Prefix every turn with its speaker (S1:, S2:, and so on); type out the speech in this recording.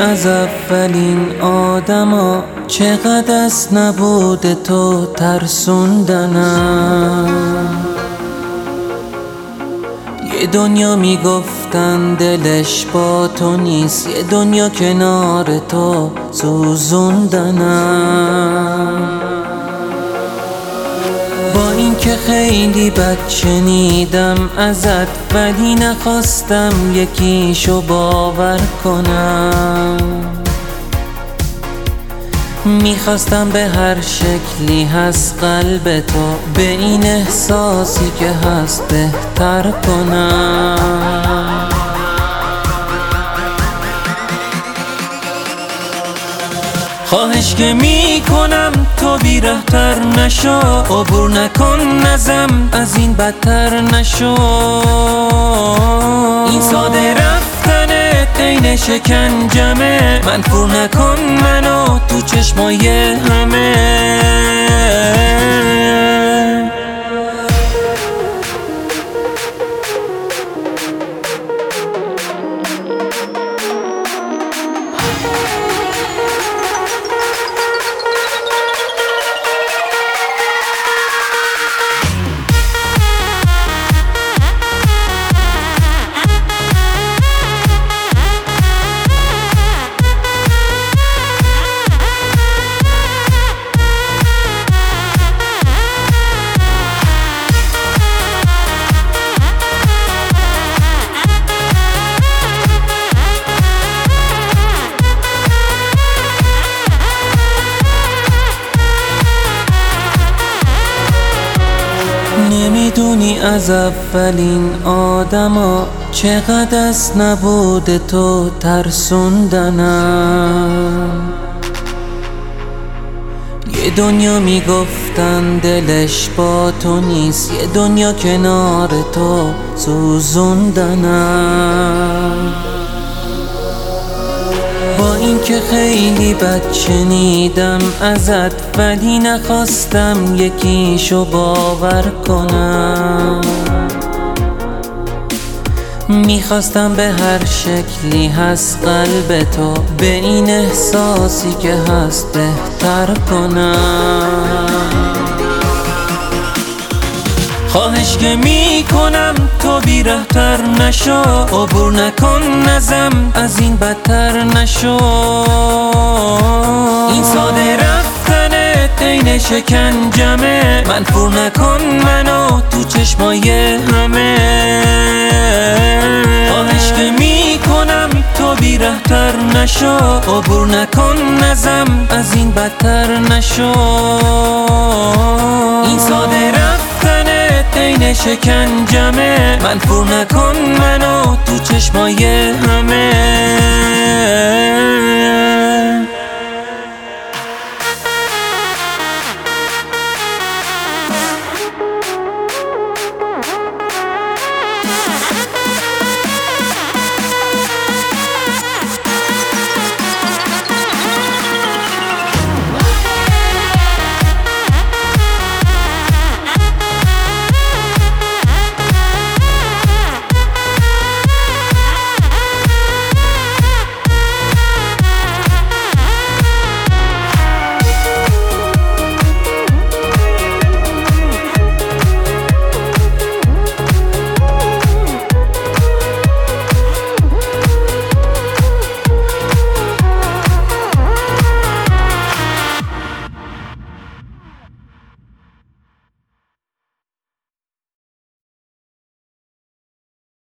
S1: از اولین آدما، چقدر از نبود تو ترسوندنم. یه دنیا میگفتن دلش با تو نیست، یه دنیا کنار تو سوزوندنم. با اینکه خیلی بد شنیدم ازت، ولی نخواستم یکیشو باور کنم. میخواستم به هر شکلی هست قلب تو، به این احساسی که هست بهتر کنم. خواهش که میکنم تو بی‌رحم‌تر نشو، عبور نکن ازم از این بدتر نشو. این ساده رفتنت عین شکنجمه، منفور نکن منو تو چشمای همه. نمیدونی از اولین آدما، چقدر از نبود تو ترسوندنم. یه دنیا میگفتن دلش با تو نیست، یه دنیا کنار تو سوزوندنم. با اینکه خیلی بد شنیدم ازت، ولی نخواستم یکیشو باور کنم. میخواستم به هر شکلی هست قلب تو، به این احساسی که هست بهتر کنم. خواهش که میکنم تو بی‌رحم‌تر نشو، عبور نکن ازم از این بدتر نشو. این ساده رفتنت عین شکنجمه، منفور نکن منو تو چشمای همه. خواهش که میکنم تو بی‌رحم‌تر نشو، عبور نکن ازم از این بدتر نشو. این ساده رفتنت عین شکنجمه، منفور نکن منو تو چشمای همه.